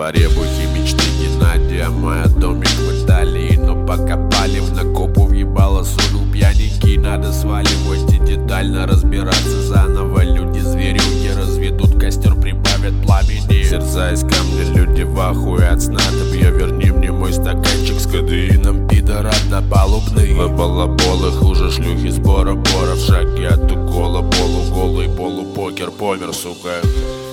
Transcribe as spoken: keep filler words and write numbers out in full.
дворе бухи мечты Геннадия. Моя домик в Италии, но пока палим на копу въебало соль у пьяненький. Надо сваливать и детально разбираться заново. Люди зверюги разведут костер, прибавят пламени. Сердца из камня, люди в ахуе от снадобья. Верни мне мой стаканчик с кадеином, пидор однопалубный. Вы балаболы, хуже шлюхи с бора-бора. В шаге от укола, полуголый, полупокер, помер, сука.